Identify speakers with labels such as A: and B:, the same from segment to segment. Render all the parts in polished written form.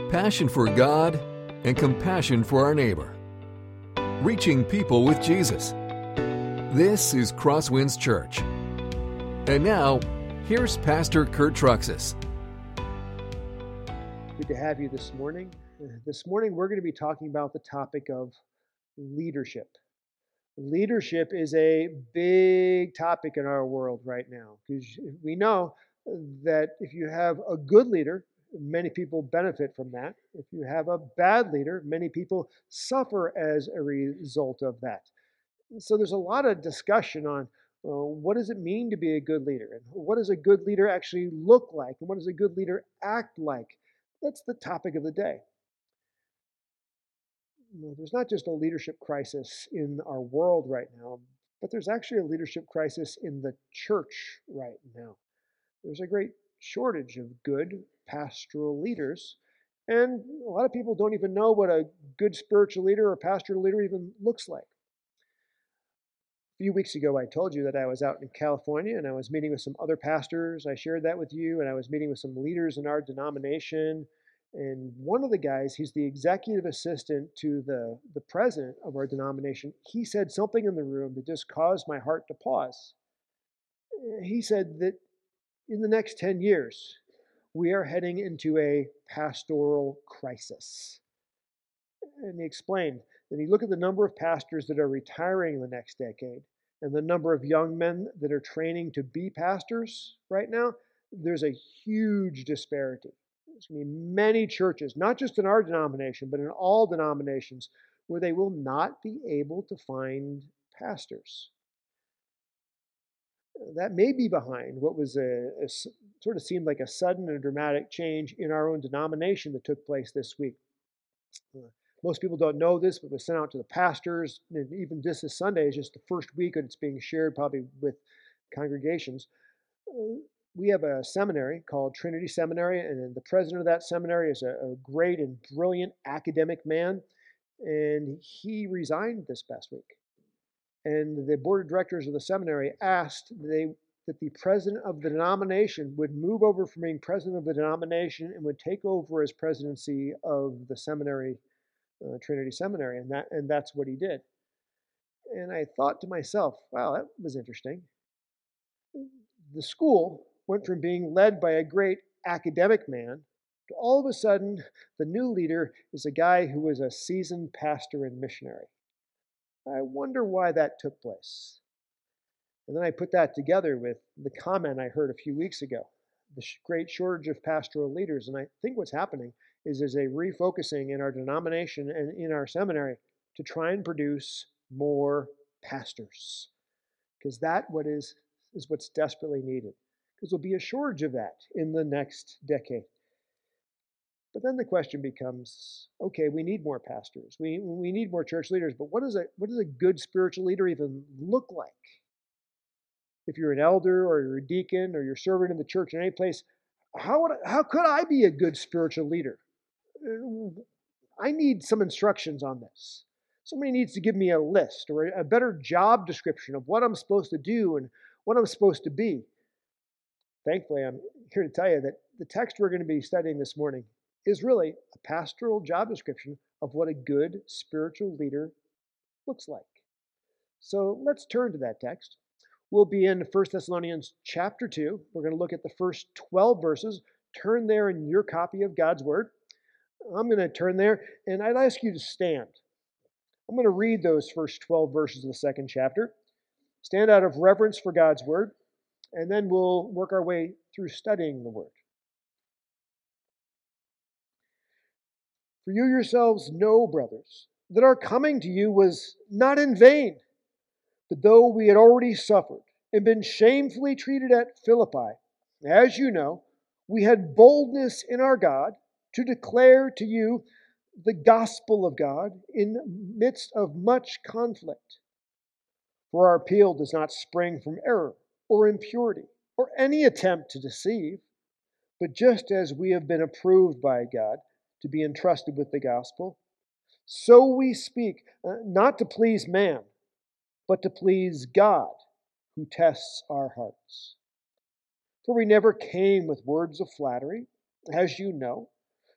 A: passion for God, and compassion for our neighbor. Reaching people with Jesus. This is Crosswinds Church. And now, here's Pastor Kurt Truxas.
B: Good to have you this morning. This morning we're going to be talking about the topic of leadership. Leadership is a big topic in our world right now because we know that if you have a good leader, many people benefit from that. If you have a bad leader, many people suffer as a result of that. So there's a lot of discussion on what does it mean to be a good leader, and what does a good leader actually look like, and what does a good leader act like? That's the topic of the day. There's not just a leadership crisis in our world right now, but there's actually a leadership crisis in the church right now. There's a great shortage of good pastoral leaders, and a lot of people don't even know what a good spiritual leader or pastoral leader even looks like. A few weeks ago, I told you that I was out in California and I was meeting with some other pastors. I shared that with you, and I was meeting with some leaders in our denomination. And one of the guys, he's the executive assistant to the president of our denomination. He said something in the room that just caused my heart to pause. He said that in the next 10 years, we are heading into a pastoral crisis. And he explained that you look at the number of pastors that are retiring in the next decade and the number of young men that are training to be pastors right now, there's a huge disparity. There's going to be many churches, not just in our denomination, but in all denominations, where they will not be able to find pastors. That may be behind what was a sort of seemed like a sudden and dramatic change in our own denomination that took place this week. Most people don't know this, but it was sent out to the pastors, and even just this Sunday is just the first week that it's being shared probably with congregations. We have a seminary called Trinity Seminary, and the president of that seminary is a great and brilliant academic man, and he resigned this past week. And the board of directors of the seminary asked that the president of the denomination would move over from being president of the denomination and would take over as presidency of the seminary, Trinity Seminary, and that's what he did. And I thought to myself, wow, that was interesting. The school went from being led by a great academic man to all of a sudden the new leader is a guy who was a seasoned pastor and missionary. I wonder why that took place. And then I put that together with the comment I heard a few weeks ago, the great shortage of pastoral leaders. And I think what's happening is there's a refocusing in our denomination and in our seminary to try and produce more pastors. Because that is what's desperately needed. Because there'll be a shortage of that in the next decade. But then the question becomes, okay, we need more pastors. We need more church leaders, but what does a good spiritual leader even look like? If you're an elder or you're a deacon or you're serving in the church in any place, how could I be a good spiritual leader? I need some instructions on this. Somebody needs to give me a list or a better job description of what I'm supposed to do and what I'm supposed to be. Thankfully, I'm here to tell you that the text we're going to be studying this morning is really a pastoral job description of what a good spiritual leader looks like. So let's turn to that text. We'll be in 1 Thessalonians chapter 2. We're going to look at the first 12 verses. Turn there in your copy of God's Word. I'm going to turn there, and I'd ask you to stand. I'm going to read those first 12 verses of the second chapter. Stand out of reverence for God's Word, and then we'll work our way through studying the Word. For you yourselves know, brothers, that our coming to you was not in vain. But though we had already suffered and been shamefully treated at Philippi, as you know, we had boldness in our God to declare to you the gospel of God in the midst of much conflict. For our appeal does not spring from error or impurity or any attempt to deceive, but just as we have been approved by God to be entrusted with the gospel, so we speak, not to please man, but to please God, who tests our hearts. For we never came with words of flattery, as you know,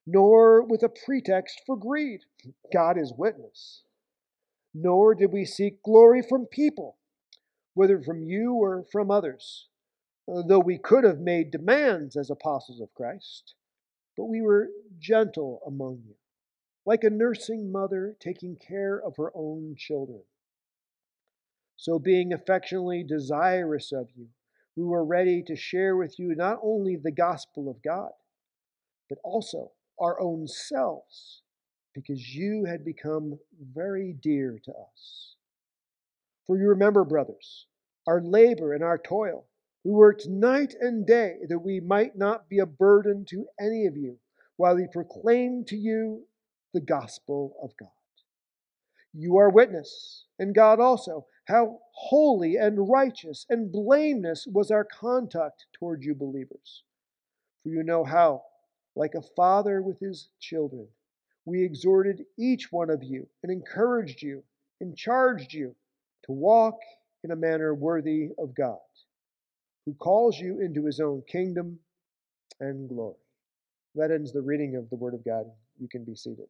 B: nor with a pretext for greed. God is witness. Nor did we seek glory from people, whether from you or from others, though we could have made demands as apostles of Christ, but we were gentle among you, like a nursing mother taking care of her own children. So, being affectionately desirous of you, we were ready to share with you not only the gospel of God, but also our own selves, because you had become very dear to us. For you remember, brothers, our labor and our toil. We worked night and day that we might not be a burden to any of you while we proclaim to you the gospel of God. You are witness, and God also, how holy and righteous and blameless was our conduct toward you believers. For you know how, like a father with his children, we exhorted each one of you and encouraged you and charged you to walk in a manner worthy of God, who calls you into his own kingdom and glory. That ends the reading of the Word of God. You can be seated.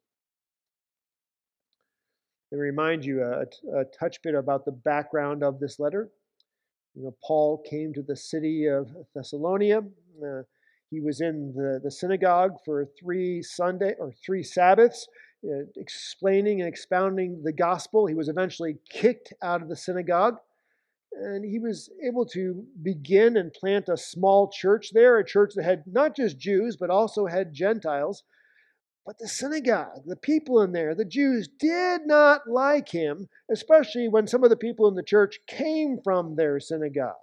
B: Let me remind you a touch bit about the background of this letter. Paul came to the city of Thessalonica. He was in the synagogue for three Sabbaths, explaining and expounding the gospel. He was eventually kicked out of the synagogue, and he was able to begin and plant a small church there, a church that had not just Jews, but also had Gentiles. But the synagogue, the people in there, the Jews did not like him, especially when some of the people in the church came from their synagogue.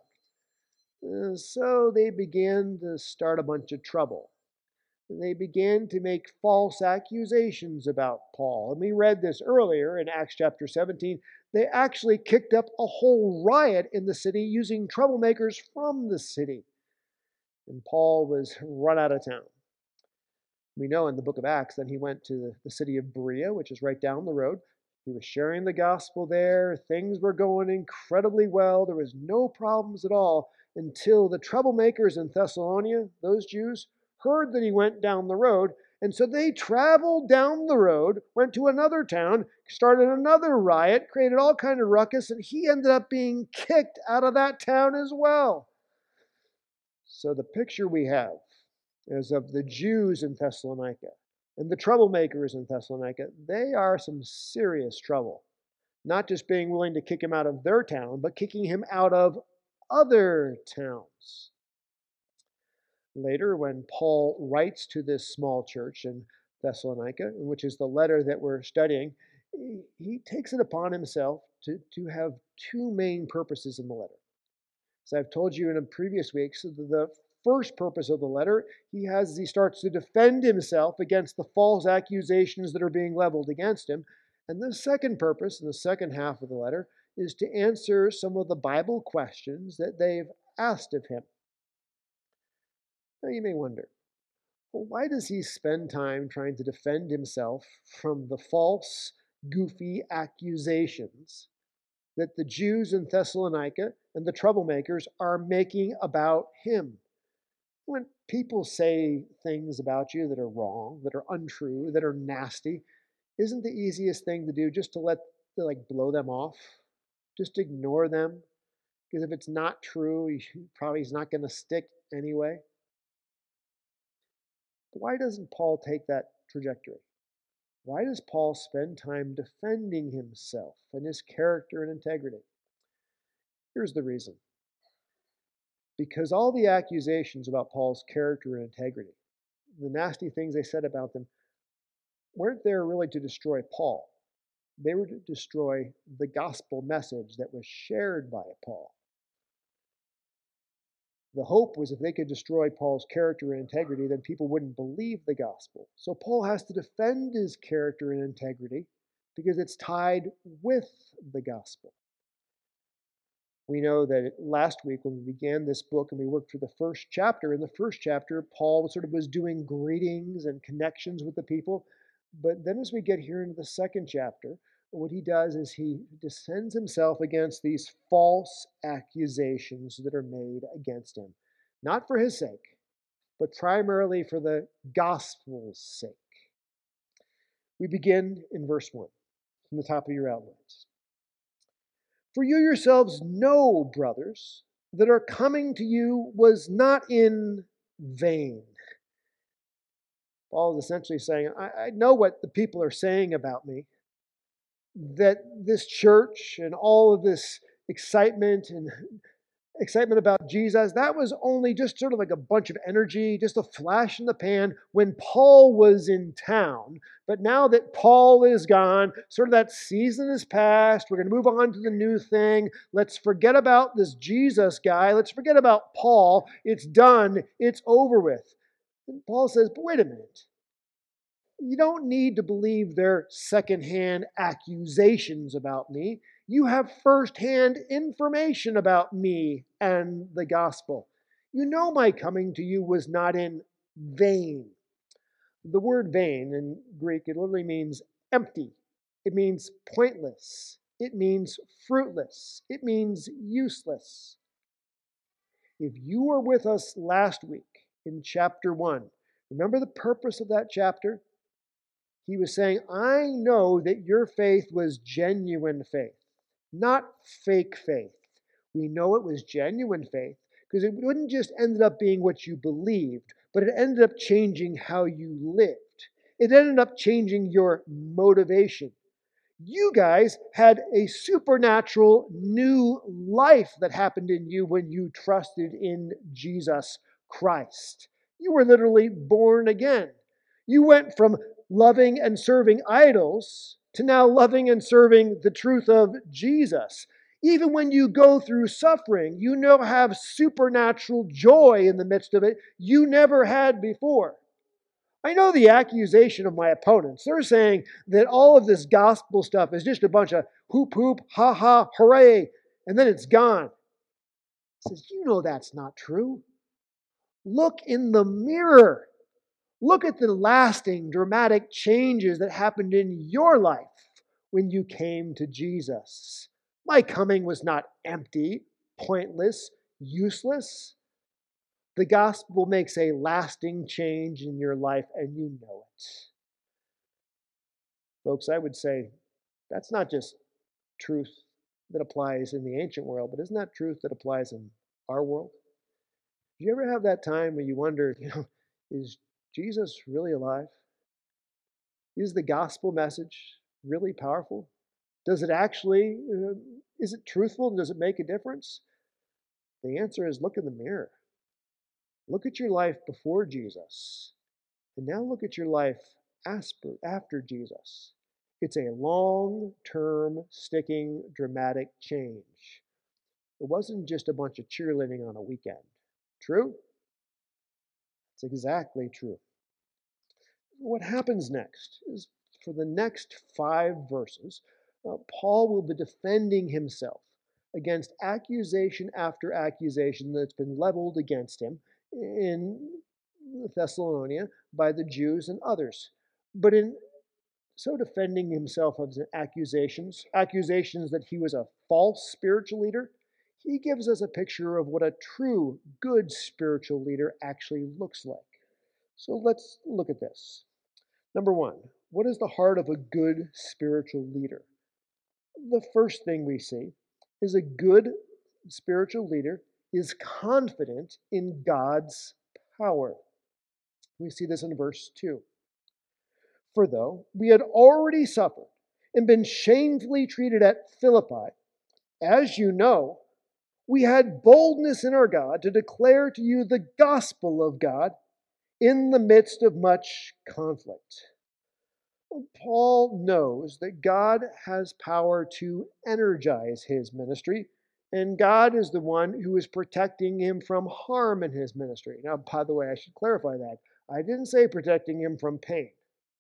B: So they began to start a bunch of trouble. They began to make false accusations about Paul. And we read this earlier in Acts chapter 17. They actually kicked up a whole riot in the city using troublemakers from the city. And Paul was run out of town. We know in the book of Acts that he went to the city of Berea, which is right down the road. He was sharing the gospel there. Things were going incredibly well. There was no problems at all until the troublemakers in Thessalonica, those Jews, heard that he went down the road. And so they traveled down the road, went to another town, started another riot, created all kind of ruckus, and he ended up being kicked out of that town as well. So the picture we have is of the Jews in Thessalonica and the troublemakers in Thessalonica. They are some serious trouble. Not just being willing to kick him out of their town, but kicking him out of other towns. Later, when Paul writes to this small church in Thessalonica, which is the letter that we're studying, he takes it upon himself to have two main purposes in the letter. As I've told you in previous weeks, the first purpose of the letter, he starts to defend himself against the false accusations that are being leveled against him. And the second purpose, in the second half of the letter, is to answer some of the Bible questions that they've asked of him. Now you may wonder, well, why does he spend time trying to defend himself from the false, goofy accusations that the Jews in Thessalonica and the troublemakers are making about him? When people say things about you that are wrong, that are untrue, that are nasty, isn't the easiest thing to do just to blow them off? Just ignore them? Because if it's not true, probably is not going to stick anyway. But why doesn't Paul take that trajectory? Why does Paul spend time defending himself and his character and integrity? Here's the reason. Because all the accusations about Paul's character and integrity, the nasty things they said about them, weren't there really to destroy Paul. They were to destroy the gospel message that was shared by Paul. The hope was if they could destroy Paul's character and integrity, then people wouldn't believe the gospel. So Paul has to defend his character and integrity because it's tied with the gospel. We know that last week when we began this book and we worked through the first chapter, in the first chapter, Paul sort of was doing greetings and connections with the people. But then as we get here into the second chapter, what he does is he defends himself against these false accusations that are made against him. Not for his sake, but primarily for the gospel's sake. We begin in verse 1 from the top of your outlines. For you yourselves know, brothers, that our coming to you was not in vain. Paul is essentially saying, I know what the people are saying about me, that this church and all of this excitement about Jesus, that was only just sort of like a bunch of energy, just a flash in the pan when Paul was in town. But now that Paul is gone, sort of that season is past. We're going to move on to the new thing. Let's forget about this Jesus guy. Let's forget about Paul. It's done. It's over with. And Paul says, but wait a minute. You don't need to believe their secondhand accusations about me. You have firsthand information about me and the gospel. You know my coming to you was not in vain. The word vain in Greek, it literally means empty. It means pointless. It means fruitless. It means useless. If you were with us last week in chapter 1, remember the purpose of that chapter? He was saying, I know that your faith was genuine faith, not fake faith. We know it was genuine faith because it wouldn't just ended up being what you believed, but it ended up changing how you lived. It ended up changing your motivation. You guys had a supernatural new life that happened in you when you trusted in Jesus Christ. You were literally born again. You went from loving and serving idols to now loving and serving the truth of Jesus. Even when you go through suffering, you now have supernatural joy in the midst of it you never had before. I know the accusation of my opponents. They're saying that all of this gospel stuff is just a bunch of hoop hoop, ha ha, hooray, and then it's gone. He says, you know that's not true. Look in the mirror. Look at the lasting, dramatic changes that happened in your life when you came to Jesus. My coming was not empty, pointless, useless. The gospel makes a lasting change in your life, and you know it. Folks, I would say that's not just truth that applies in the ancient world, but isn't that truth that applies in our world? Do you ever have that time when you wonder, is Jesus really alive? Is the gospel message really powerful? Does it actually, is it truthful? Does it make a difference? The answer is look in the mirror. Look at your life before Jesus. And now look at your life after Jesus. It's a long-term, sticking, dramatic change. It wasn't just a bunch of cheerleading on a weekend. True? It's exactly true. What happens next is for the next 5 verses, Paul will be defending himself against accusation after accusation that's been leveled against him in Thessalonica by the Jews and others. But in so defending himself of accusations that he was a false spiritual leader, he gives us a picture of what a true, good spiritual leader actually looks like. So let's look at this. Number 1, what is the heart of a good spiritual leader? The first thing we see is a good spiritual leader is confident in God's power. We see this in verse 2. For though we had already suffered and been shamefully treated at Philippi, as you know, we had boldness in our God to declare to you the gospel of God in the midst of much conflict. Paul knows that God has power to energize his ministry, and God is the one who is protecting him from harm in his ministry. Now, by the way, I should clarify that. I didn't say protecting him from pain,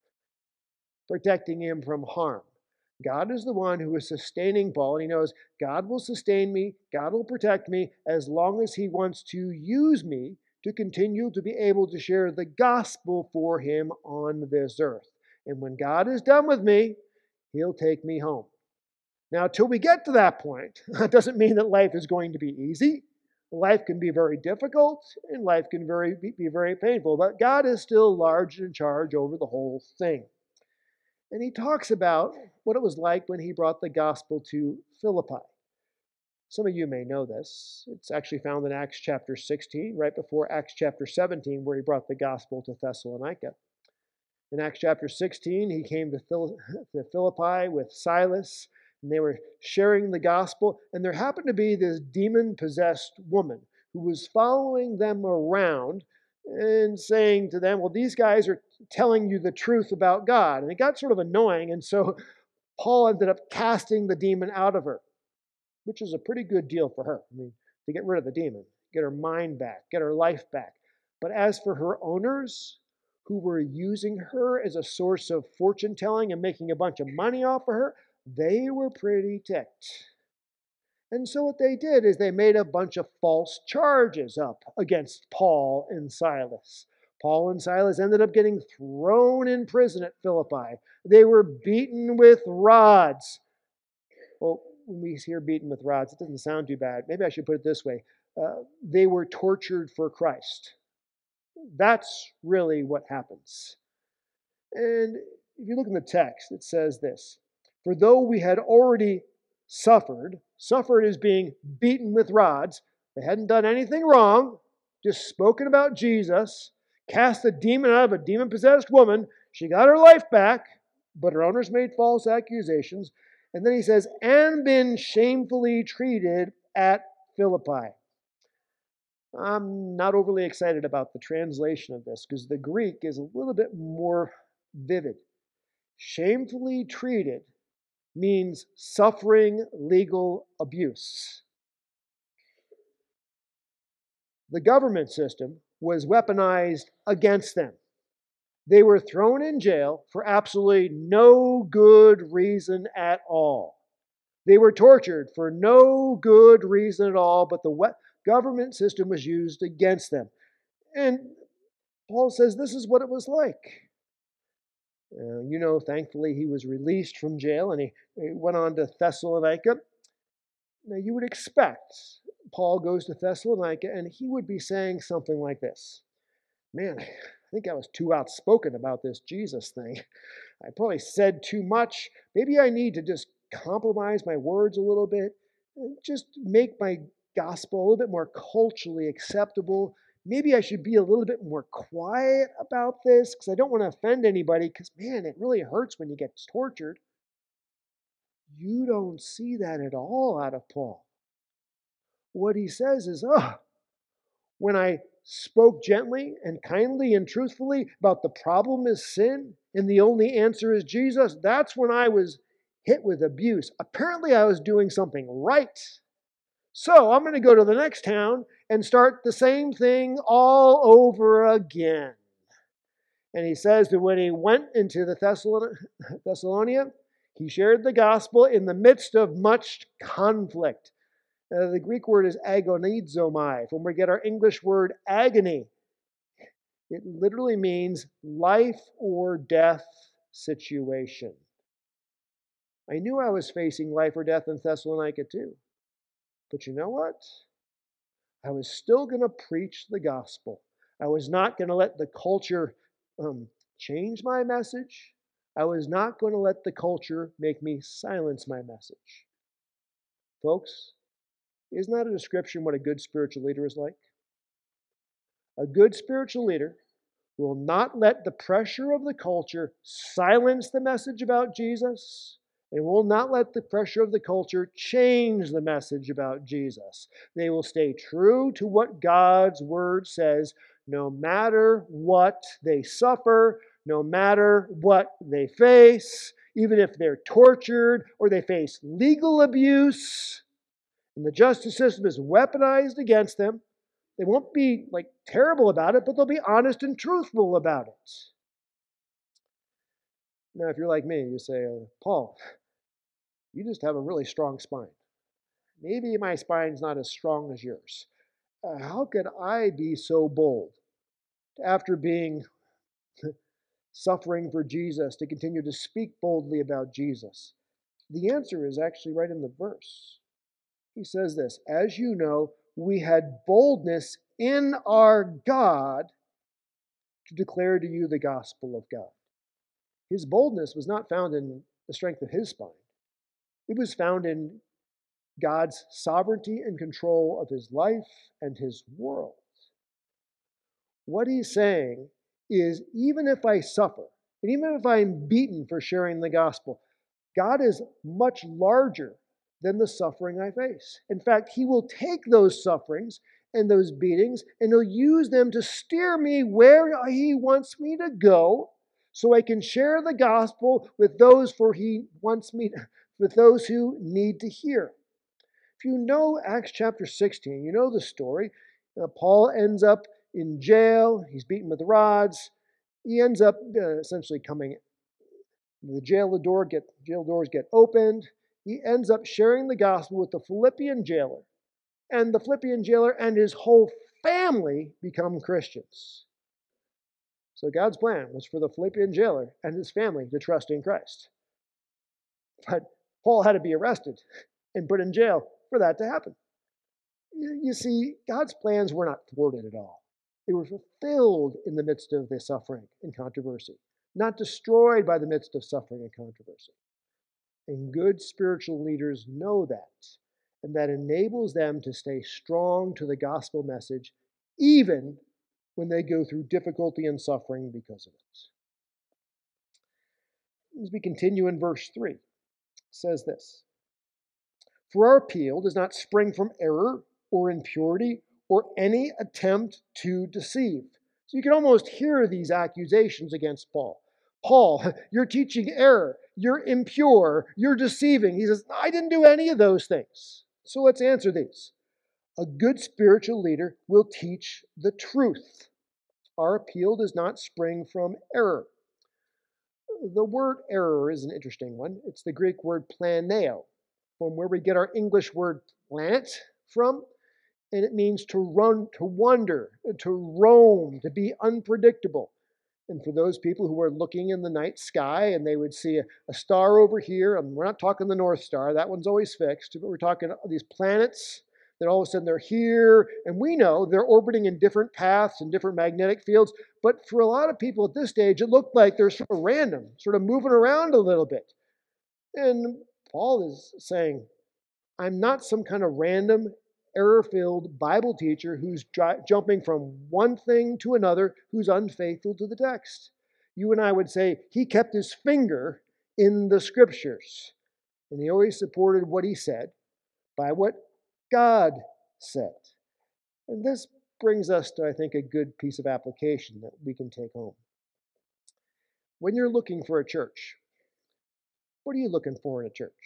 B: protecting him from harm. God is the one who is sustaining Paul, and he knows God will sustain me, God will protect me, as long as he wants to use me to continue to be able to share the gospel for him on this earth. And when God is done with me, he'll take me home. Now, till we get to that point, that doesn't mean that life is going to be easy. Life can be very difficult, and life can be very painful, but God is still large and in charge over the whole thing. And he talks about what it was like when he brought the gospel to Philippi. Some of you may know this. It's actually found in Acts chapter 16, right before Acts chapter 17, where he brought the gospel to Thessalonica. In Acts chapter 16, he came to Philippi with Silas, and they were sharing the gospel. And there happened to be this demon-possessed woman who was following them around and saying to them, well, these guys are telling you the truth about God. And it got sort of annoying, and so Paul ended up casting the demon out of her, which is a pretty good deal for her. I mean, to get rid of the demon, get her mind back, get her life back. But as for her owners, who were using her as a source of fortune telling and making a bunch of money off of her, they were pretty ticked. And so what they did is they made a bunch of false charges up against Paul and Silas. Paul and Silas ended up getting thrown in prison at Philippi. They were beaten with rods. Well, when we hear beaten with rods, it doesn't sound too bad. Maybe I should put it this way. They were tortured for Christ. That's really what happens. And if you look in the text, it says this: for though we had already suffered is being beaten with rods. They hadn't done anything wrong, just spoken about Jesus, cast a demon out of a demon-possessed woman. She got her life back, but her owners made false accusations. And then he says, and been shamefully treated at Philippi. I'm not overly excited about the translation of this because the Greek is a little bit more vivid. Shamefully treated means suffering legal abuse. The government system was weaponized against them. They were thrown in jail for absolutely no good reason at all. They were tortured for no good reason at all, but the government system was used against them. And Paul says this is what it was like. Thankfully he was released from jail and he went on to Thessalonica. Now you would expect Paul goes to Thessalonica and he would be saying something like this. Man, I think I was too outspoken about this Jesus thing. I probably said too much. Maybe I need to just compromise my words a little bit, just make my gospel a little bit more culturally acceptable. Maybe I should be a little bit more quiet about this because I don't want to offend anybody because, man, it really hurts when you get tortured. You don't see that at all out of Paul. What he says is, when I spoke gently and kindly and truthfully about the problem is sin and the only answer is Jesus, that's when I was hit with abuse. Apparently I was doing something right. So I'm going to go to the next town and start the same thing all over again. And he says that when he went into the Thessalonica, he shared the gospel in the midst of much conflict. The Greek word is agonizomai, from where we get our English word agony. It literally means life or death situation. I knew I was facing life or death in Thessalonica too. But you know what? I was still going to preach the gospel. I was not going to let the culture change my message. I was not going to let the culture make me silence my message. Folks, isn't that a description of what a good spiritual leader is like? A good spiritual leader will not let the pressure of the culture silence the message about Jesus, and will not let the pressure of the culture change the message about Jesus. They will stay true to what God's word says, no matter what they suffer, no matter what they face, even if they're tortured or they face legal abuse, and the justice system is weaponized against them. They won't be terrible about it, but they'll be honest and truthful about it. Now, if you're like me, you say, Paul, you just have a really strong spine. Maybe my spine's not as strong as yours. How could I be so bold after being suffering for Jesus to continue to speak boldly about Jesus? The answer is actually right in the verse. He says this, as you know, we had boldness in our God to declare to you the gospel of God. His boldness was not found in the strength of his spine. It was found in God's sovereignty and control of his life and his world. What he's saying is, even if I suffer, and even if I'm beaten for sharing the gospel, God is much larger than the suffering I face. In fact, he will take those sufferings and those beatings, and he'll use them to steer me where he wants me to go, so I can share the gospel with those with those who need to hear. If you know Acts chapter 16, you know the story. Paul ends up in jail. He's beaten with rods. He ends up essentially the jail doors get opened. He ends up sharing the gospel with the Philippian jailer. And the Philippian jailer and his whole family become Christians. So God's plan was for the Philippian jailer and his family to trust in Christ. But Paul had to be arrested and put in jail for that to happen. You see, God's plans were not thwarted at all. They were fulfilled in the midst of the suffering and controversy, not destroyed by the midst of suffering and controversy. And good spiritual leaders know that, and that enables them to stay strong to the gospel message, even when they go through difficulty and suffering because of it. As we continue in verse 3, it says this: "For our appeal does not spring from error or impurity or any attempt to deceive." So you can almost hear these accusations against Paul. Paul, you're teaching error, you're impure, you're deceiving. He says, I didn't do any of those things. So let's answer these. A good spiritual leader will teach the truth. Our appeal does not spring from error. The word error is an interesting one. It's the Greek word planeo, from where we get our English word planet from. And it means to run, to wander, to roam, to be unpredictable. And for those people who are looking in the night sky and they would see a star over here, and we're not talking the North Star, that one's always fixed, but we're talking these planets that all of a sudden they're here, and we know they're orbiting in different paths and different magnetic fields. But for a lot of people at this stage, it looked like they're sort of random, sort of moving around a little bit. And Paul is saying, I'm not some kind of random, error-filled Bible teacher who's jumping from one thing to another, who's unfaithful to the text. You and I would say he kept his finger in the scriptures, and he always supported what he said by what God said. And this brings us to, I think, a good piece of application that we can take home. When you're looking for a church, what are you looking for in a church?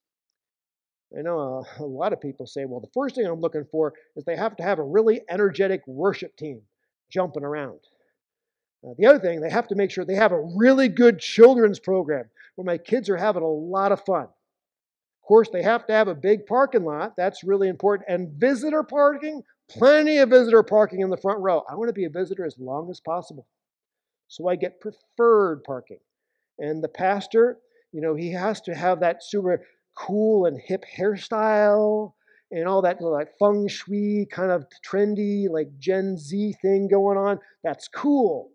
B: I know a lot of people say, well, the first thing I'm looking for is they have to have a really energetic worship team jumping around. The other thing, they have to make sure they have a really good children's program where my kids are having a lot of fun. Of course, they have to have a big parking lot. That's really important. And visitor parking, plenty of visitor parking in the front row. I want to be a visitor as long as possible. So I get preferred parking. And the pastor, he has to have that super cool and hip hairstyle and all that like feng shui kind of trendy like Gen Z thing going on. That's cool.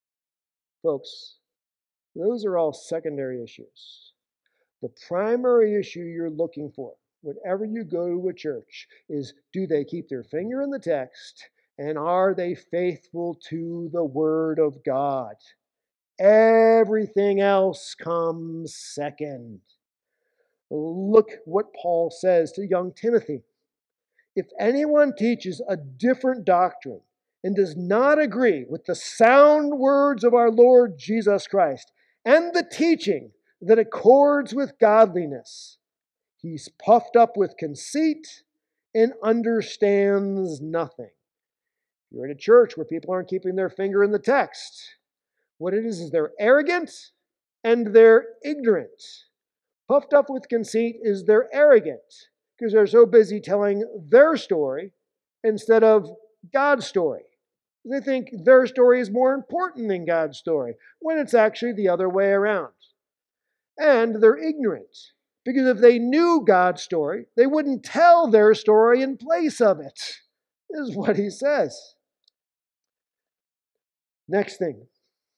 B: Folks, those are all secondary issues. The primary issue you're looking for whenever you go to a church is, do they keep their finger in the text, and are they faithful to the Word of God? Everything else comes second. Look what Paul says to young Timothy. If anyone teaches a different doctrine and does not agree with the sound words of our Lord Jesus Christ and the teaching that accords with godliness, he's puffed up with conceit and understands nothing. You're in a church where people aren't keeping their finger in the text. What it is they're arrogant and they're ignorant. Puffed up with conceit is they're arrogant because they're so busy telling their story instead of God's story. They think their story is more important than God's story, when it's actually the other way around. And they're ignorant because if they knew God's story, they wouldn't tell their story in place of it, is what he says. Next thing,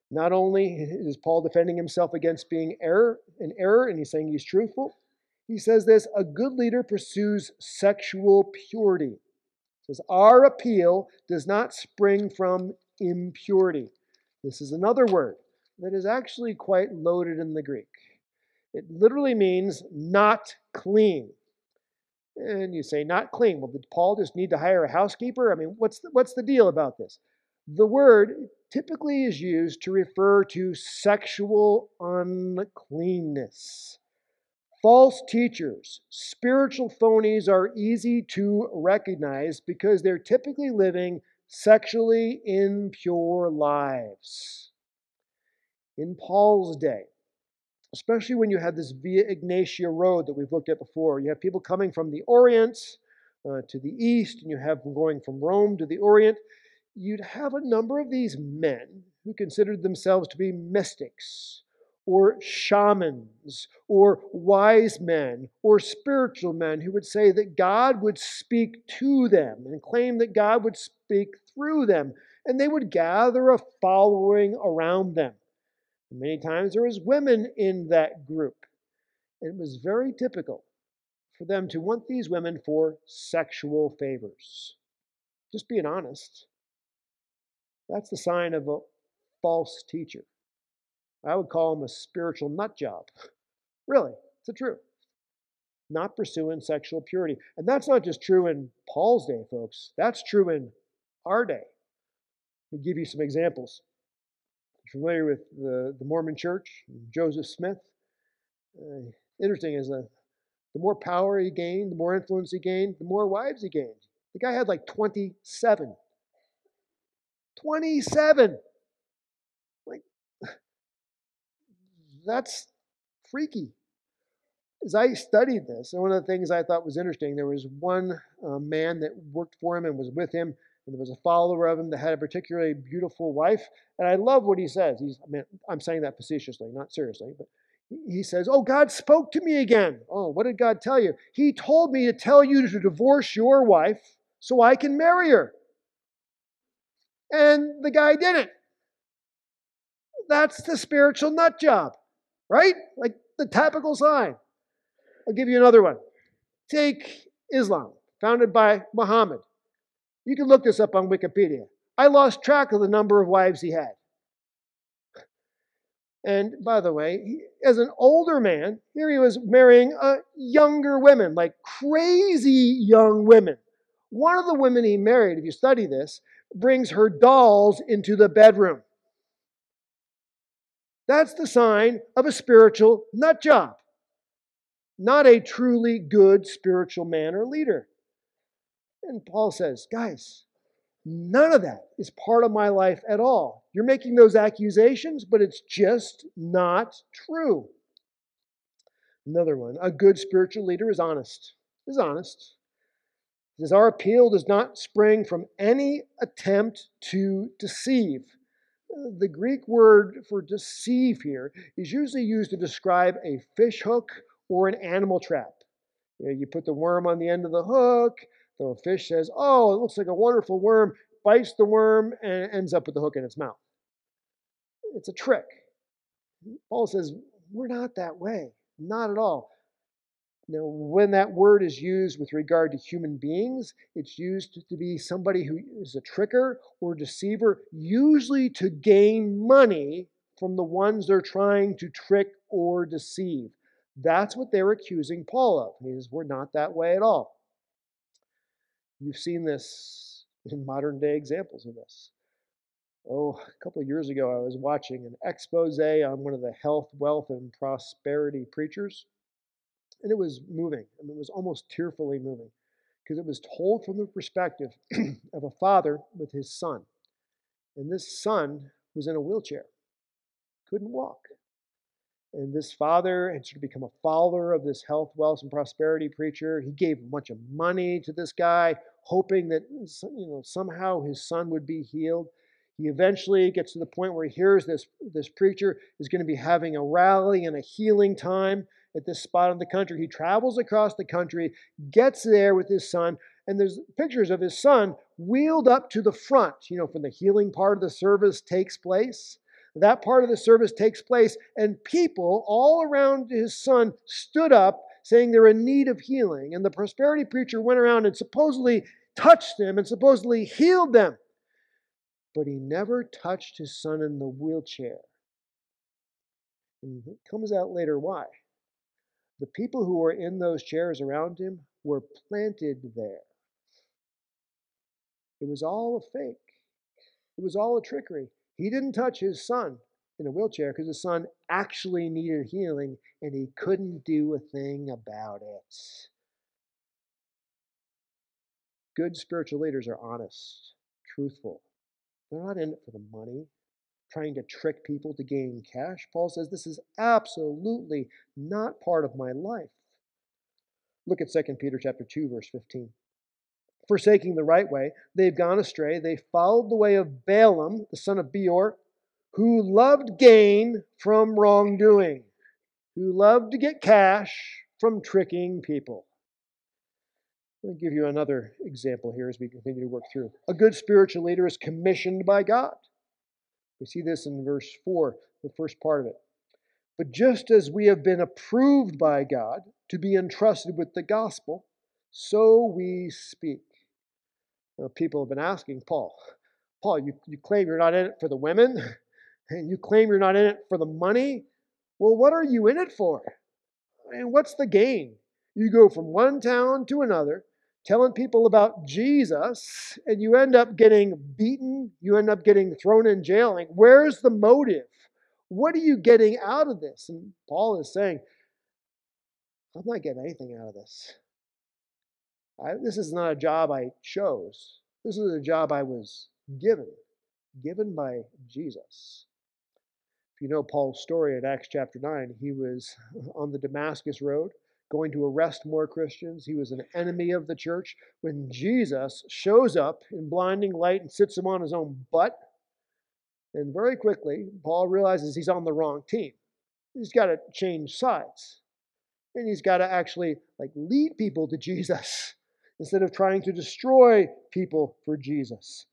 B: Not only is Paul defending himself against being in error, and he's saying he's truthful, he says this: a good leader pursues sexual purity. He says, our appeal does not spring from impurity. This is another word that is actually quite loaded in the Greek. It literally means not clean. And you say, not clean. Well, did Paul just need to hire a housekeeper? I mean, what's the deal about this? The word typically is used to refer to sexual uncleanness. False teachers, spiritual phonies are easy to recognize because they're typically living sexually impure lives. In Paul's day, especially when you had this Via Ignatia road that we've looked at before, you have people coming from the Orient to the East, and you have them going from Rome to the Orient. You'd have a number of these men who considered themselves to be mystics, or shamans, or wise men, or spiritual men who would say that God would speak to them and claim that God would speak through them, and they would gather a following around them. Many times there was women in that group. It was very typical for them to want these women for sexual favors. Just being honest. That's the sign of a false teacher. I would call him a spiritual nut job. Really, it's the truth. Not pursuing sexual purity. And that's not just true in Paul's day, folks. That's true in our day. Let me give you some examples. Familiar with the Mormon Church, Joseph Smith? Interesting is the more power he gained, the more influence he gained, the more wives he gained. The guy had like 27. 27! Like, that's freaky. As I studied this, and one of the things I thought was interesting, there was one man that worked for him and was with him, and there was a follower of him that had a particularly beautiful wife. And I love what he says. I'm saying that facetiously, not seriously, but he says, oh, God spoke to me again. Oh, what did God tell you? He told me to tell you to divorce your wife so I can marry her. And the guy didn't. That's the spiritual nut job, right? Like the typical sign. I'll give you another one. Take Islam, founded by Muhammad. You can look this up on Wikipedia. I lost track of the number of wives he had. And by the way, as an older man, here he was marrying younger women, like crazy young women. One of the women he married, if you study this, brings her dolls into the bedroom. That's the sign of a spiritual nut job. Not a truly good spiritual man or leader. And Paul says, guys, none of that is part of my life at all. You're making those accusations, but it's just not true. Another one, a good spiritual leader is honest. Is honest. He says, our appeal does not spring from any attempt to deceive. The Greek word for deceive here is usually used to describe a fish hook or an animal trap. You put the worm on the end of the hook, the fish says, oh, it looks like a wonderful worm, bites the worm, and ends up with the hook in its mouth. It's a trick. Paul says, we're not that way. Not at all. Now, when that word is used with regard to human beings, it's used to be somebody who is a tricker or deceiver, usually to gain money from the ones they're trying to trick or deceive. That's what they're accusing Paul of. He says, we're not that way at all. You've seen this in modern day examples of this. Oh, a couple of years ago, I was watching an expose on one of the health, wealth, and prosperity preachers. And it was moving. I mean, it was almost tearfully moving because it was told from the perspective of a father with his son. And this son was in a wheelchair, couldn't walk. And this father had sort of become a follower of this health, wealth, and prosperity preacher. He gave a bunch of money to this guy, hoping that somehow his son would be healed. He eventually gets to the point where he hears this preacher is going to be having a rally and a healing time at this spot in the country. He travels across the country, gets there with his son, and there's pictures of his son wheeled up to the front, from the healing part of the service takes place. that part of the service takes place, and people all around his son stood up saying they're in need of healing. And the prosperity preacher went around and supposedly touched them and supposedly healed them. But he never touched his son in the wheelchair. And it comes out later why. The people who were in those chairs around him were planted there. It was all a fake. It was all a trickery. He didn't touch his son in a wheelchair because his son actually needed healing and he couldn't do a thing about it. Good spiritual leaders are honest, truthful. They're not in it for the money, trying to trick people to gain cash. Paul says this is absolutely not part of my life. Look at 2 Peter chapter 2, verse 15. Forsaking the right way, they've gone astray. They followed the way of Balaam, the son of Beor, who loved gain from wrongdoing, who loved to get cash from tricking people. I'll give you another example here as we continue to work through. A good spiritual leader is commissioned by God. We see this in verse 4, the first part of it. But just as we have been approved by God to be entrusted with the gospel, so we speak. People have been asking Paul, you claim you're not in it for the women, and you claim you're not in it for the money. Well, what are you in it for? And what's the gain? You go from one town to another, telling people about Jesus, and you end up getting beaten, you end up getting thrown in jail. Like, where's the motive? What are you getting out of this? And Paul is saying, I'm not getting anything out of this. This is not a job I chose. This is a job I was given by Jesus. If you know Paul's story in Acts chapter 9, he was on the Damascus road going to arrest more Christians. He was an enemy of the church. When Jesus shows up in blinding light and sits him on his own butt, and very quickly, Paul realizes he's on the wrong team. He's got to change sides. And he's got to actually lead people to Jesus instead of trying to destroy people for Jesus.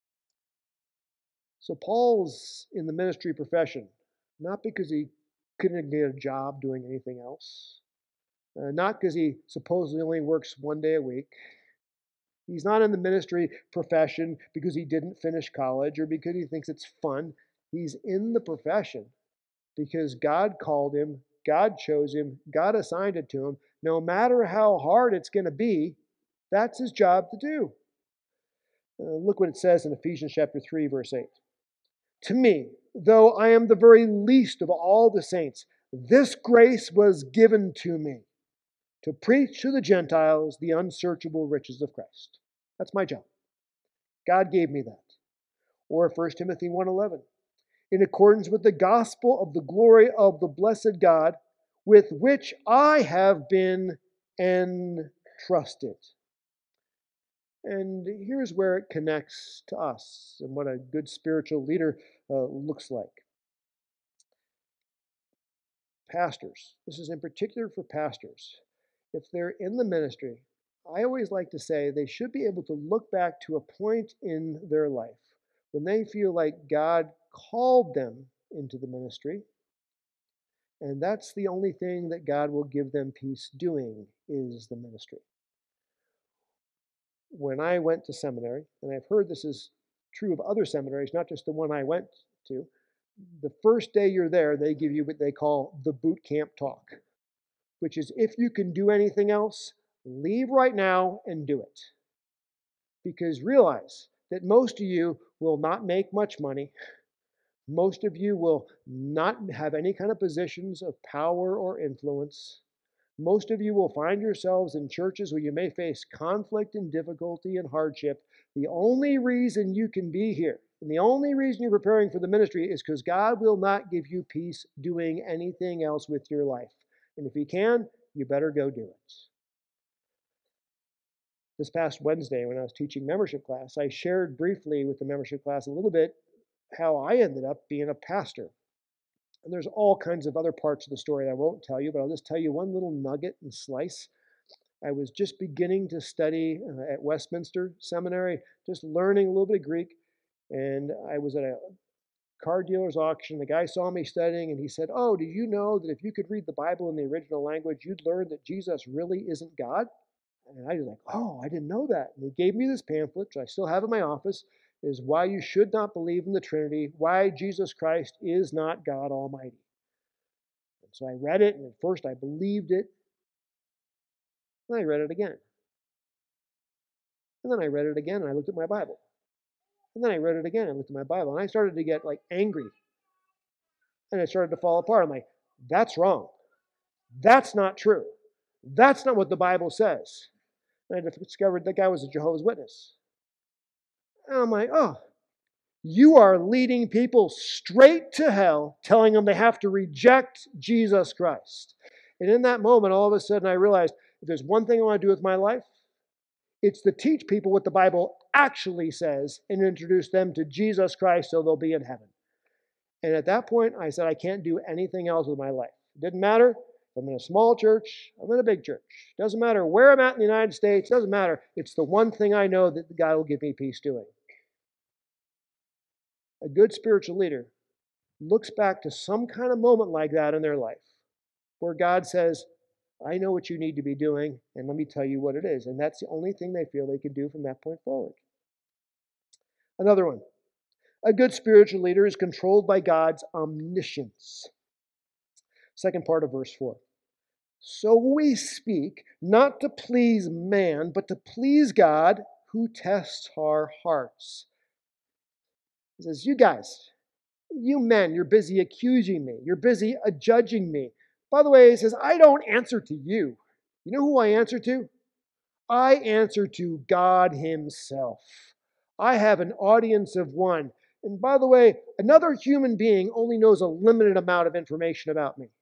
B: So Paul's in the ministry profession, not because he couldn't get a job doing anything else, not because he supposedly only works one day a week. He's not in the ministry profession because he didn't finish college or because he thinks it's fun. He's in the profession because God called him, God chose him, God assigned it to him. No matter how hard it's going to be, that's his job to do. Look what it says in Ephesians chapter 3, verse 8. To me, though I am the very least of all the saints, this grace was given to me to preach to the Gentiles the unsearchable riches of Christ. That's my job. God gave me that. Or 1 Timothy 1:11. In accordance with the gospel of the glory of the blessed God, with which I have been entrusted. And here's where it connects to us and what a good spiritual leader looks like. Pastors, this is in particular for pastors. If they're in the ministry, I always like to say they should be able to look back to a point in their life when they feel like God called them into the ministry, and that's the only thing that God will give them peace doing is the ministry. When I went to seminary, and I've heard this is true of other seminaries, not just the one I went to, the first day you're there, they give you what they call the boot camp talk, which is if you can do anything else, leave right now and do it. Because realize that most of you will not make much money. Most of you will not have any kind of positions of power or influence. Most of you will find yourselves in churches where you may face conflict and difficulty and hardship. The only reason you can be here and the only reason you're preparing for the ministry is because God will not give you peace doing anything else with your life. And if He can, you better go do it. This past Wednesday, when I was teaching membership class, I shared briefly with the membership class a little bit how I ended up being a pastor. And there's all kinds of other parts of the story I won't tell you, but I'll just tell you one little nugget and slice. I was just beginning to study at Westminster Seminary, just learning a little bit of Greek, and I was at a car dealer's auction. The guy saw me studying and he said, "Oh, did you know that if you could read the Bible in the original language, you'd learn that Jesus really isn't God?" And I was like, "Oh, I didn't know that." And he gave me this pamphlet, which I still have in my office, is Why You Should Not Believe in the Trinity, Why Jesus Christ is Not God Almighty. And so I read it, and at first I believed it. Then I read it again. And then I read it again, and I looked at my Bible. And then I read it again and looked at my Bible. And I started to get angry. And it started to fall apart. I'm like, that's wrong. That's not true. That's not what the Bible says. And I discovered that guy was a Jehovah's Witness. And I'm like, oh, you are leading people straight to hell, telling them they have to reject Jesus Christ. And in that moment, all of a sudden, I realized if there's one thing I want to do with my life, it's to teach people what the Bible actually says and introduce them to Jesus Christ so they'll be in heaven. And at that point, I said, I can't do anything else with my life. It didn't matter if I'm in a small church, I'm in a big church. It doesn't matter where I'm at in the United States. It doesn't matter. It's the one thing I know that God will give me peace doing. A good spiritual leader looks back to some kind of moment like that in their life where God says, I know what you need to be doing, and let me tell you what it is. And that's the only thing they feel they can do from that point forward. Another one. A good spiritual leader is controlled by God's omniscience. Second part of verse 4. So we speak not to please man, but to please God who tests our hearts. He says, you guys, you men, you're busy accusing me. You're busy judging me. By the way, he says, I don't answer to you. You know who I answer to? I answer to God Himself. I have an audience of one. And by the way, another human being only knows a limited amount of information about me.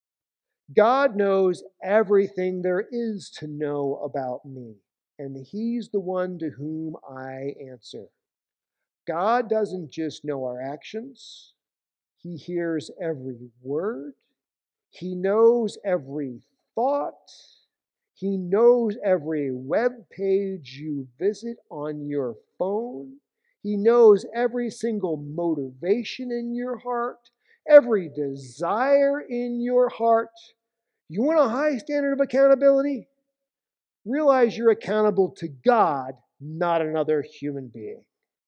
B: God knows everything there is to know about me, and He's the one to whom I answer. God doesn't just know our actions. He hears every word. He knows every thought. He knows every web page you visit on your phone. He knows every single motivation in your heart, every desire in your heart. You want a high standard of accountability? Realize you're accountable to God, not another human being.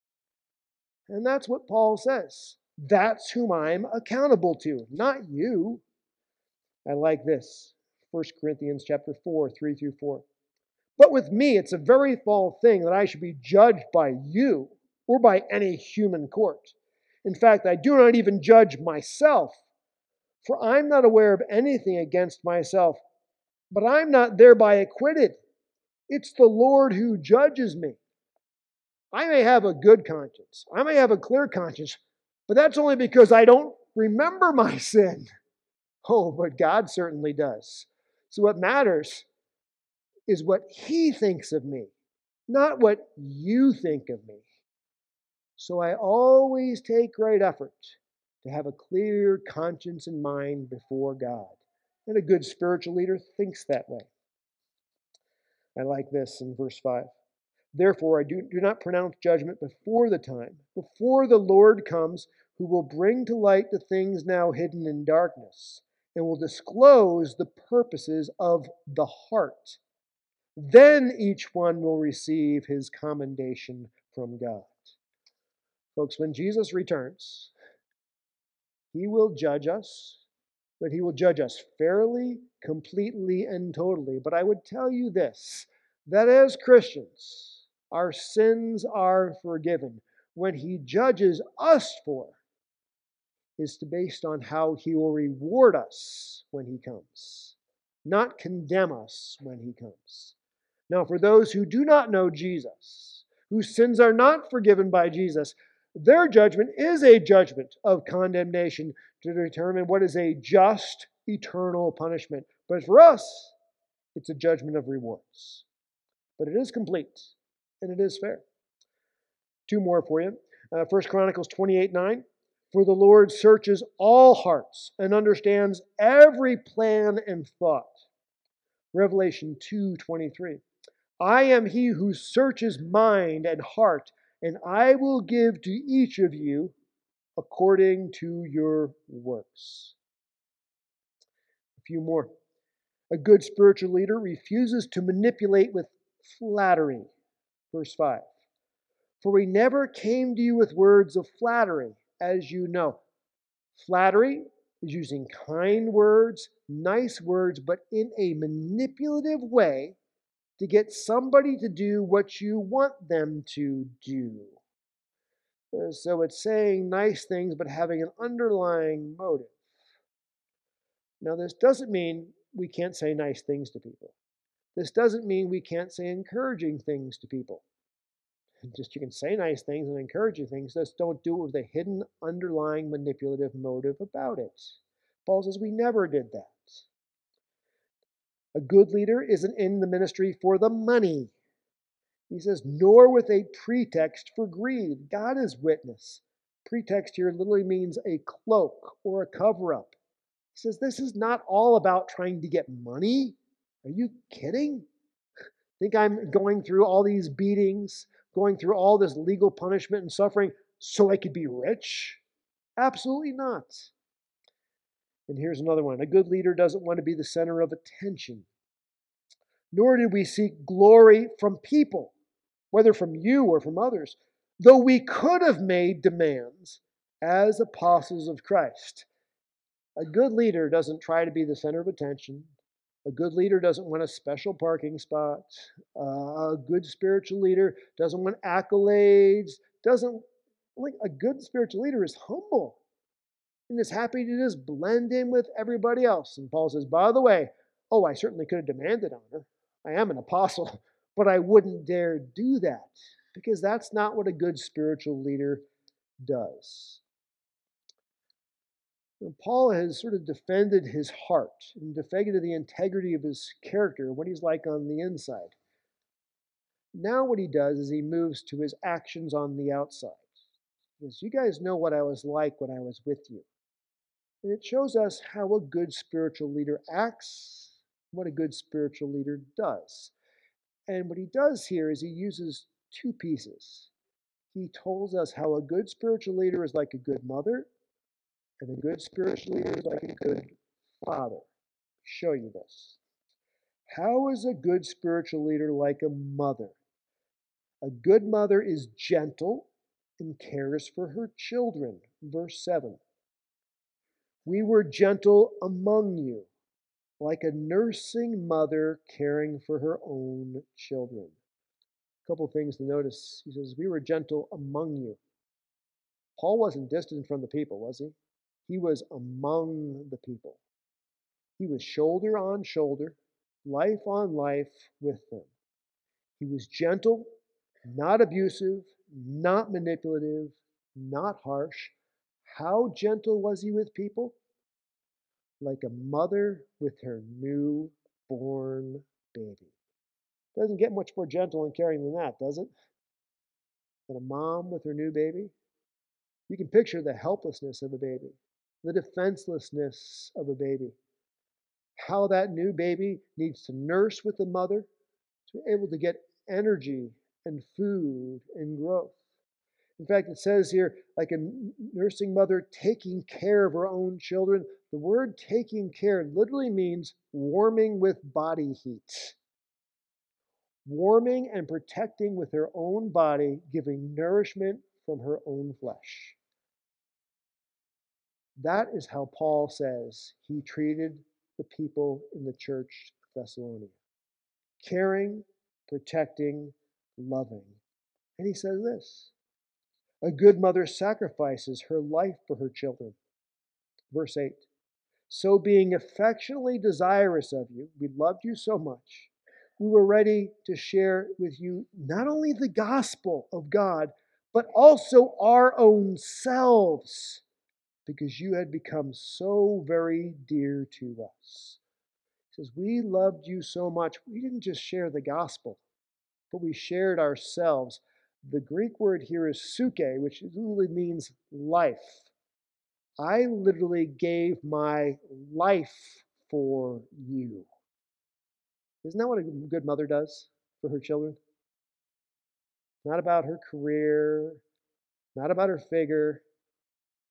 B: And that's what Paul says. That's whom I'm accountable to, not you. I like this. 1 Corinthians chapter 4, 3 through 4. But with me, it's a very foul thing that I should be judged by you or by any human court. In fact, I do not even judge myself, for I'm not aware of anything against myself, but I'm not thereby acquitted. It's the Lord who judges me. I may have a good conscience. I may have a clear conscience, but that's only because I don't remember my sin. Oh, but God certainly does. So what matters is what He thinks of me, not what you think of me. So I always take great effort to have a clear conscience and mind before God. And a good spiritual leader thinks that way. I like this in verse 5. Therefore, I do not pronounce judgment before the time, before the Lord comes, who will bring to light the things now hidden in darkness, and will disclose the purposes of the heart. Then each one will receive his commendation from God. Folks, when Jesus returns, He will judge us, but He will judge us fairly, completely, and totally. But I would tell you this, that as Christians, our sins are forgiven. When He judges us for is based on how He will reward us when He comes, not condemn us when He comes. Now, for those who do not know Jesus, whose sins are not forgiven by Jesus, their judgment is a judgment of condemnation to determine what is a just, eternal punishment. But for us, it's a judgment of rewards. But it is complete, and it is fair. Two more for you. 1 Chronicles 28:9. For the Lord searches all hearts and understands every plan and thought. Revelation 2:23. I am He who searches mind and heart, and I will give to each of you according to your works. A few more. A good spiritual leader refuses to manipulate with flattery. Verse 5. For we never came to you with words of flattery, as you know. Flattery is using kind words, nice words, but in a manipulative way to get somebody to do what you want them to do. So it's saying nice things, but having an underlying motive. Now, this doesn't mean we can't say nice things to people. This doesn't mean we can't say encouraging things to people. Just you can say nice things and encouraging things, just don't do it with a hidden underlying manipulative motive about it. Paul says we never did that. A good leader isn't in the ministry for the money. He says, nor with a pretext for greed. God is witness. Pretext here literally means a cloak or a cover-up. He says, this is not all about trying to get money. Are you kidding? Think I'm going through all these beatings, going through all this legal punishment and suffering so I could be rich? Absolutely not. And here's another one. A good leader doesn't want to be the center of attention. Nor did we seek glory from people, whether from you or from others, though we could have made demands as apostles of Christ. A good leader doesn't try to be the center of attention. A good leader doesn't want a special parking spot. A good spiritual leader doesn't want accolades. A good spiritual leader is humble and is happy to just blend in with everybody else. And Paul says, by the way, I certainly could have demanded honor. I am an apostle, but I wouldn't dare do that because that's not what a good spiritual leader does. And Paul has sort of defended his heart and defended the integrity of his character, what he's like on the inside. Now what he does is he moves to his actions on the outside. Because you guys know what I was like when I was with you. And it shows us how a good spiritual leader acts, what a good spiritual leader does. And what he does here is he uses two pieces. He tells us how a good spiritual leader is like a good mother, and a good spiritual leader is like a good father. I'll show you this. How is a good spiritual leader like a mother? A good mother is gentle and cares for her children. Verse 7. We were gentle among you, like a nursing mother caring for her own children. A couple things to notice. He says, we were gentle among you. Paul wasn't distant from the people, was he? He was among the people. He was shoulder on shoulder, life on life with them. He was gentle, not abusive, not manipulative, not harsh. How gentle was he with people? Like a mother with her newborn baby. Doesn't get much more gentle and caring than that, does it? Than a mom with her new baby. You can picture the helplessness of a baby, the defenselessness of a baby. How that new baby needs to nurse with the mother to be able to get energy and food and growth. In fact, it says here, like a nursing mother taking care of her own children. The word taking care literally means warming with body heat. Warming and protecting with her own body, giving nourishment from her own flesh. That is how Paul says he treated the people in the church of Thessalonica. Caring, protecting, loving. And he says this. A good mother sacrifices her life for her children. Verse 8. So being affectionately desirous of you, we loved you so much, we were ready to share with you not only the gospel of God, but also our own selves, because you had become so very dear to us. He says, we loved you so much, we didn't just share the gospel, but we shared ourselves. The Greek word here is suke, which literally means life. I literally gave my life for you. Isn't that what a good mother does for her children? Not about her career, not about her figure,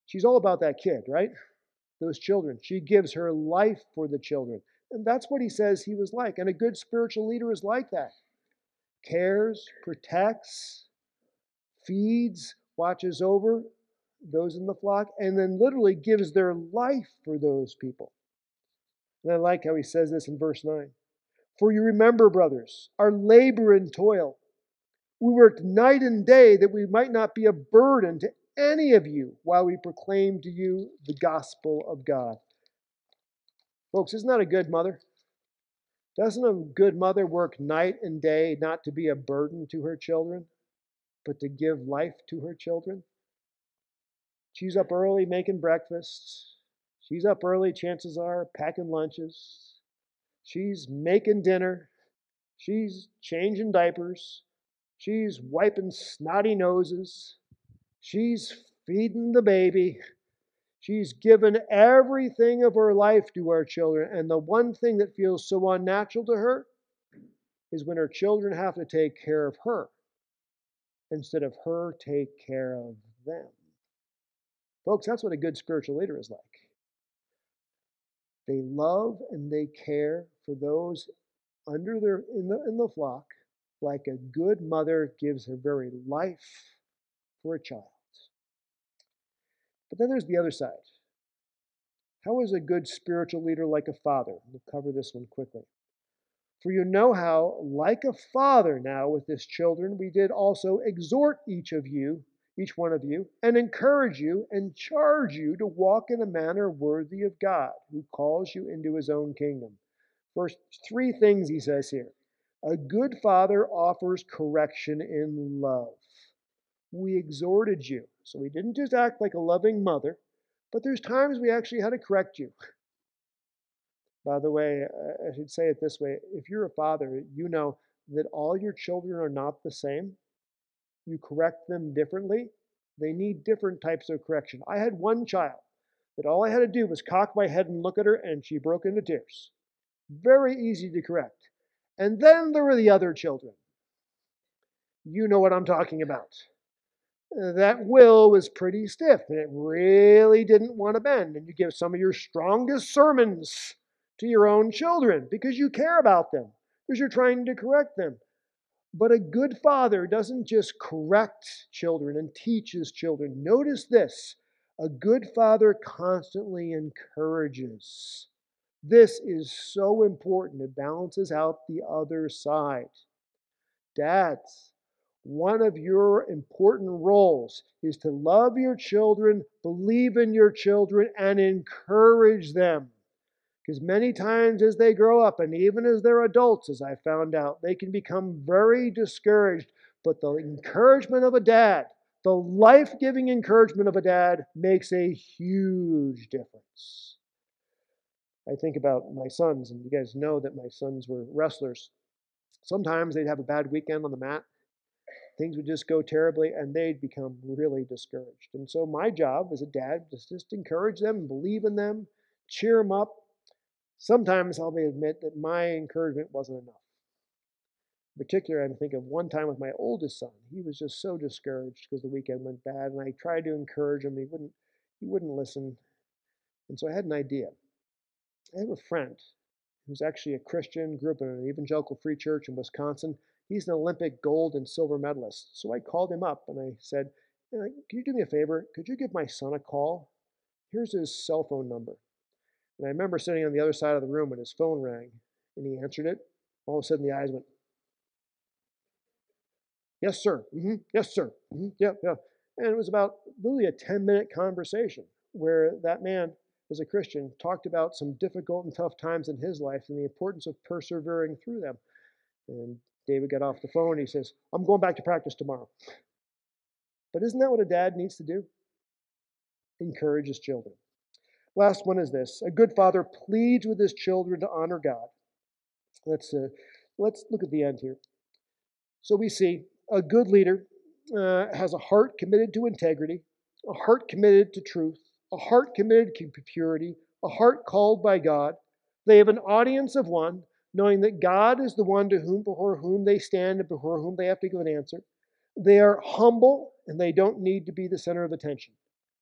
B: She's all about that kid, right? Those children. She gives her life for the children. And that's what he says he was like. And a good spiritual leader is like that. Cares, protects, feeds, watches over those in the flock, and then literally gives their life for those people. And I like how he says this in verse 9. For you remember, brothers, our labor and toil. We worked night and day that we might not be a burden to any of you while we proclaim to you the gospel of God. Folks, isn't that a good mother? Doesn't a good mother work night and day not to be a burden to her children, but to give life to her children? She's up early making breakfast. She's up early, chances are, packing lunches. She's making dinner. She's changing diapers. She's wiping snotty noses. She's feeding the baby. She's given everything of her life to our children. And the one thing that feels so unnatural to her is when her children have to take care of her instead of her take care of them. Folks, that's what a good spiritual leader is like. They love and they care for those under their in the flock like a good mother gives her very life for a child. But then there's the other side. How is a good spiritual leader like a father? We'll cover this one quickly. For you know how, like a father now with his children, we did also exhort each one of you, and encourage you and charge you to walk in a manner worthy of God, who calls you into his own kingdom. First, three things he says here. A good father offers correction in love. We exhorted you. So we didn't just act like a loving mother, but there's times we actually had to correct you. By the way, I should say it this way. If you're a father, you know that all your children are not the same. You correct them differently. They need different types of correction. I had one child that all I had to do was cock my head and look at her, and she broke into tears. Very easy to correct. And then there were the other children. You know what I'm talking about. That will was pretty stiff, and it really didn't want to bend. And you give some of your strongest sermons to your own children because you care about them, because you're trying to correct them. But a good father doesn't just correct children and teach his children. Notice this. A good father constantly encourages. This is so important. It balances out the other side. Dads, one of your important roles is to love your children, believe in your children, and encourage them. Because many times as they grow up, and even as they're adults, as I found out, they can become very discouraged. But the encouragement of a dad, the life-giving encouragement of a dad, makes a huge difference. I think about my sons, and you guys know that my sons were wrestlers. Sometimes they'd have a bad weekend on the mat. Things would just go terribly, and they'd become really discouraged. And so my job as a dad is just encourage them, believe in them, cheer them up. Sometimes I'll admit that my encouragement wasn't enough. In particular, I think of one time with my oldest son. He was just so discouraged because the weekend went bad, and I tried to encourage him. He wouldn't listen. And so I had an idea. I have a friend who's actually a Christian, grew up in an evangelical free church in Wisconsin. He's an Olympic gold and silver medalist. So I called him up and I said, can you do me a favor? Could you give my son a call? Here's his cell phone number. And I remember sitting on the other side of the room when his phone rang and he answered it. All of a sudden the eyes went, yes, sir. Mm-hmm. Yes, sir. Mm-hmm. Yeah. And it was about literally a 10-minute conversation where that man, as a Christian, talked about some difficult and tough times in his life and the importance of persevering through them. And David got off the phone and he says, I'm going back to practice tomorrow. But isn't that what a dad needs to do? Encourage his children. Last one is this. A good father pleads with his children to honor God. Let's look at the end here. So we see a good leader has a heart committed to integrity, a heart committed to truth, a heart committed to purity, a heart called by God. They have an audience of one, knowing that God is the one before whom they stand and before whom they have to give an answer. They are humble and they don't need to be the center of attention.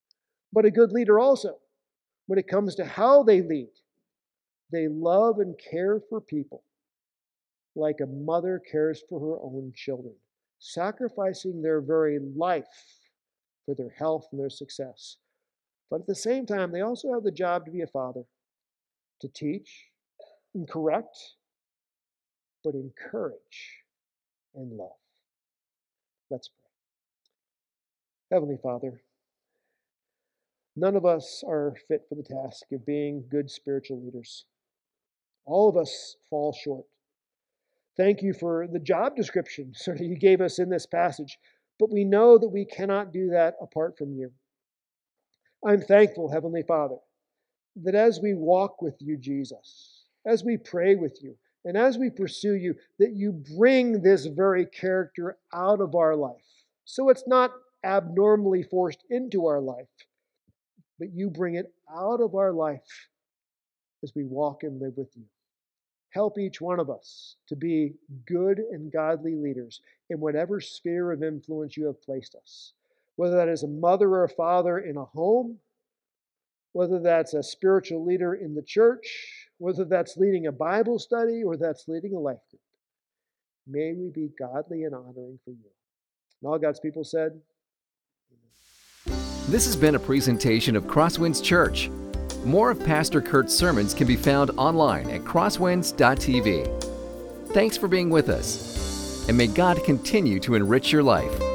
B: but a good leader also, when it comes to how they lead, they love and care for people like a mother cares for her own children, sacrificing their very life for their health and their success. But at the same time, they also have the job to be a father, to teach and correct, but encourage and love. Let's pray. Heavenly Father, none of us are fit for the task of being good spiritual leaders. All of us fall short. Thank you for the job description that you gave us in this passage, but we know that we cannot do that apart from you. I'm thankful, Heavenly Father, that as we walk with you, Jesus, as we pray with you, and as we pursue you, that you bring this very character out of our life. So it's not abnormally forced into our life, but you bring it out of our life as we walk and live with you. Help each one of us to be good and godly leaders in whatever sphere of influence you have placed us, whether that is a mother or a father in a home, whether that's a spiritual leader in the church, whether that's leading a Bible study or that's leading a life group. May we be godly and honoring for you. And all God's people said, Amen.
A: This has been a presentation of Crosswinds Church. More of Pastor Kurt's sermons can be found online at crosswinds.tv. Thanks for being with us, and may God continue to enrich your life.